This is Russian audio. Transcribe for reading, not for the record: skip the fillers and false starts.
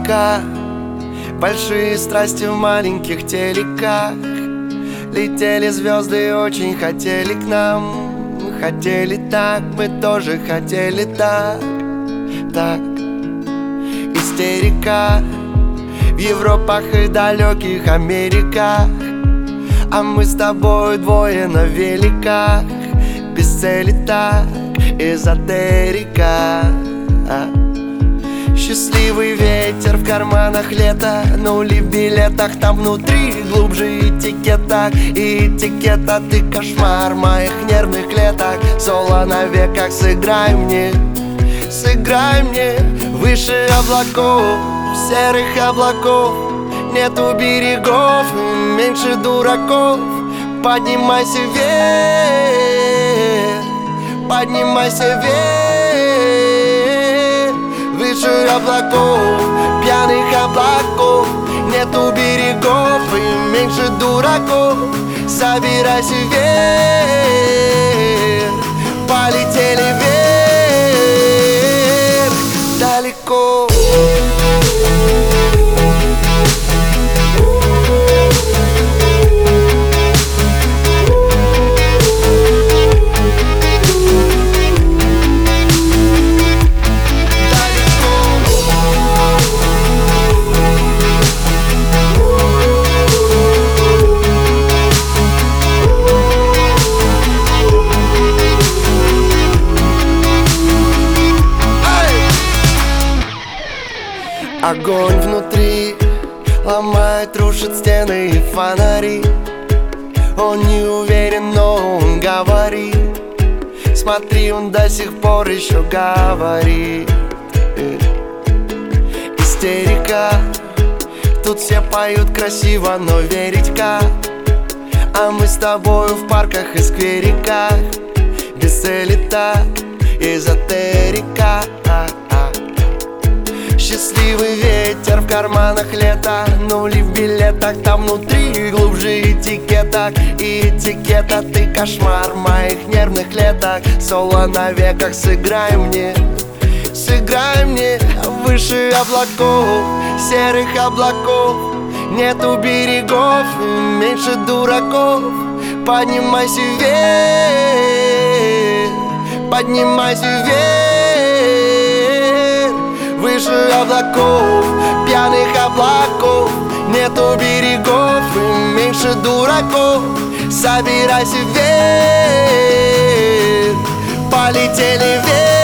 истерика. Большие страсти в маленьких телеках. Летели звезды, очень хотели к нам. Хотели так, мы тоже хотели так. Так, истерика в Европах и далеких Америках. А мы с тобой двое на великах. Без цели так, эзотерика. Счастливый ветер в карманах лета. Нули в билетах, там внутри глубже этикета. И этикета, ты кошмар моих нервных клеток. Соло на веках, сыграй мне выше облаков, серых облаков. Нету берегов, меньше дураков. Поднимайся вверх, поднимайся вверх. Выше облаков, пьяных облаков. Нету берегов и меньше дураков. Собирайся вверх, полетели вверх, далеко. Огонь внутри ломает, рушит стены и фонари. Он не уверен, но он говорит. Смотри, он до сих пор еще говорит. Истерика. Тут все поют красиво, но верить как? А мы с тобою в парках и сквериках. Без цели так, эзотерика. Счастливый ветер в карманах лета. Нули в билетах, там внутри глубже этикета. И этикета, ты кошмар моих нервных клеток. Соло на веках, сыграй мне выше облаков, серых облаков. Нету берегов, меньше дураков. Поднимайся вверх, поднимайся вверх. Выше облаков, пьяных облаков. Нету берегов и меньше дураков. Собирайся вверх, полетели вверх.